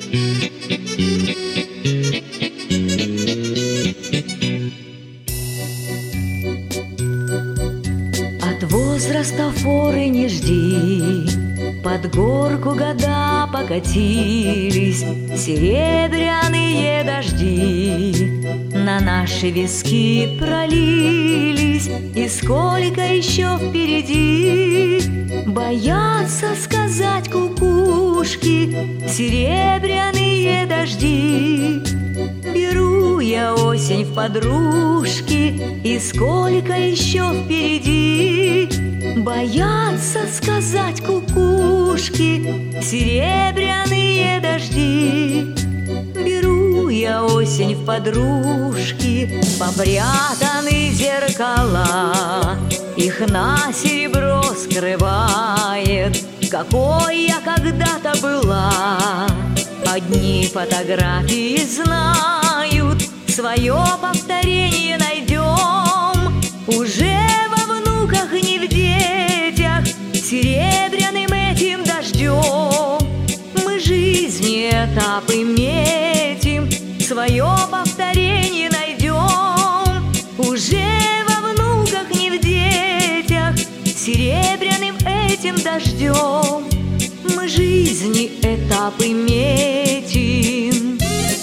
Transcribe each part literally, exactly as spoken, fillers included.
От возраста форы не жди, под горку года покатились серебряные дожди, на наши виски пролились, и сколько еще впереди. Боятся сказать кукушки серебряные дожди. Беру я осень в подружки, и сколько еще впереди. Боятся сказать кукушки серебряные дожди. Беру я осень в подружки, попрятаны зеркала, их на серебро скрывает, какой я когда-то была. Одни фотографии знают, свое повторение найдем. Уже во внуках, не в детях, серебряным этим дождем. Мы жизни этапы метим, свое повторение найдем. Уже во внуках, не в детях, серебряным этим дождем. Мы жизни этапы метим.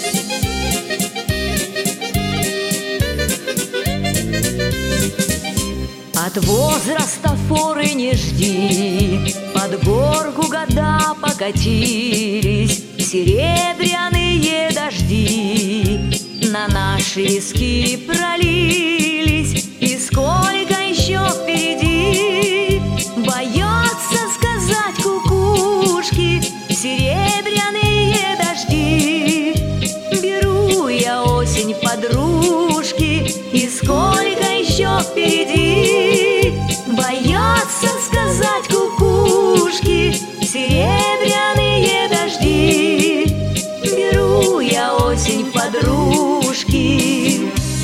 От возраста форы не жди, под горку года покатились серебряные дожди, на наши виски пролились, и сколько еще впереди. Боятся сказать кукушки серебряные дожди. Беру я осень в подружки, и сколько еще впереди. Боятся сказать кукушки серебряные дожди. Беру я осень в подружки.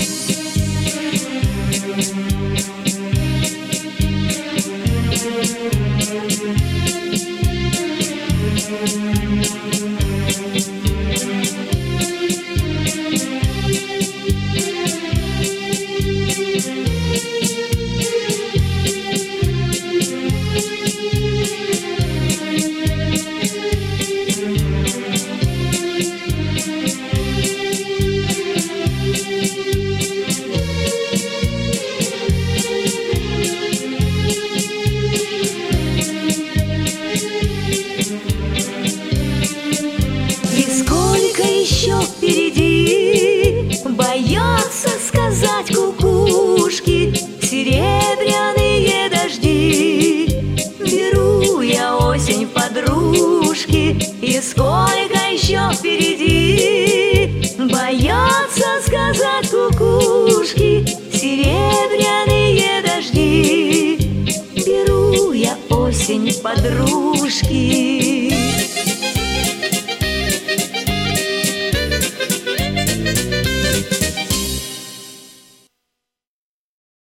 Еще впереди. Боятся сказать кукушки серебряные дожди. Беру я осень в подружки, и сколько еще впереди. Боятся сказать кукушки серебряные дожди. Беру я осень в подружки.